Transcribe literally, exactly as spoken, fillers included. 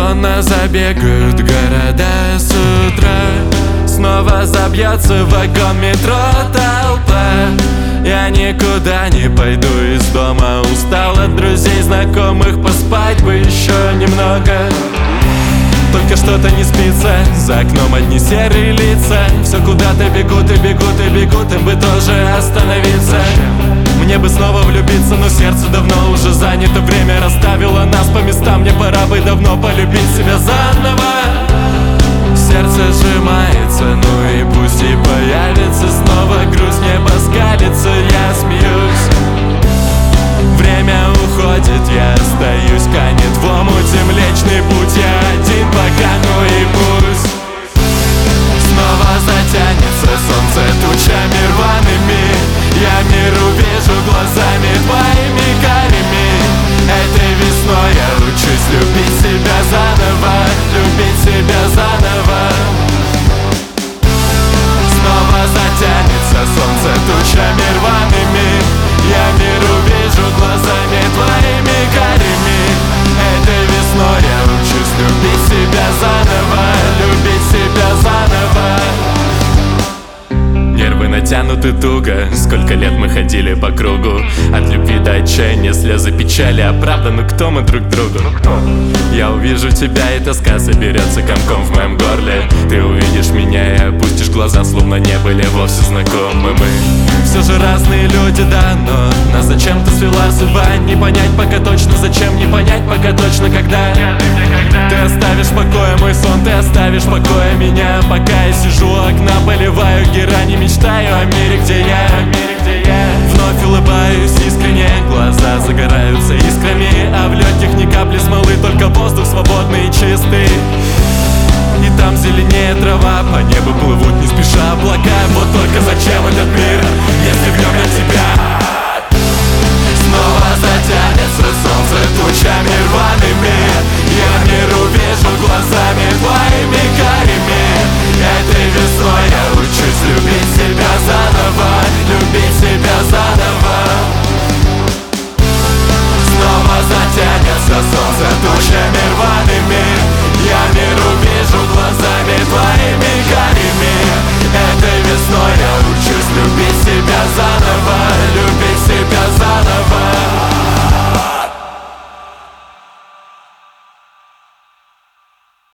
монотонно забегают города с утра. Снова забьется вагон метро толпа. Я никуда не пойду из дома, устал от друзей, знакомых, поспать бы еще немного. Только что-то не спится, за окном одни серые лица. Все куда-то бегут и бегут и бегут, им бы тоже остановиться. Мне бы снова влюбиться, но сердце давно уже занято. Время расставило нас по местам, мне пора бы давно полюбить себя заново. Сердце сжимается, ну и пусть и появится снова грусть, небо скалится, я смеюсь. Время уходит, я остаюсь, канет в омуте Млечный Путь, я один пока, ну и пусть. Снова затянется солнце тучами рваными. Я мир увижу глазами твоими карими. Этой весной я учусь любить себя заново, любить себя заново. Снова затянется солнце тучами рваными. Я мир увижу глазами твоими карими. Этой весной я учусь любить себя заново, любить себя заново. Нервы натянуты туго, сколько лет мы ходили по кругу. От любви до отчаяния, слезы печали, а правда, ну кто мы друг другу? Я увижу тебя, и тоска соберется комком в моем горле. Ты увидишь меня и опустишь глаза, словно не были вовсе знакомы мы. Все же разные люди, да, но нас зачем-то свела судьба. Не понять пока точно зачем, не понять пока точно когда. Ты оставишь в покое мой сон, ты оставишь в покое меня. Пока я сижу у окна, поливаю герани, мечтаю о мире, где я, о мире, где я. Вновь улыбаюсь искренне, глаза загораются искрами, а в легких ни капли смолы, только воздух свободный и чистый. И там зеленее трава, по небу плывут не спеша облака. Вот только зачем этот мир, если в нем нет тебя? Снова затянется солнце тучами рваными. Я мир увижу глазами твоими карими. Этой весной я учусь любить себя заново, любить себя заново. Снова затянется солнце тучами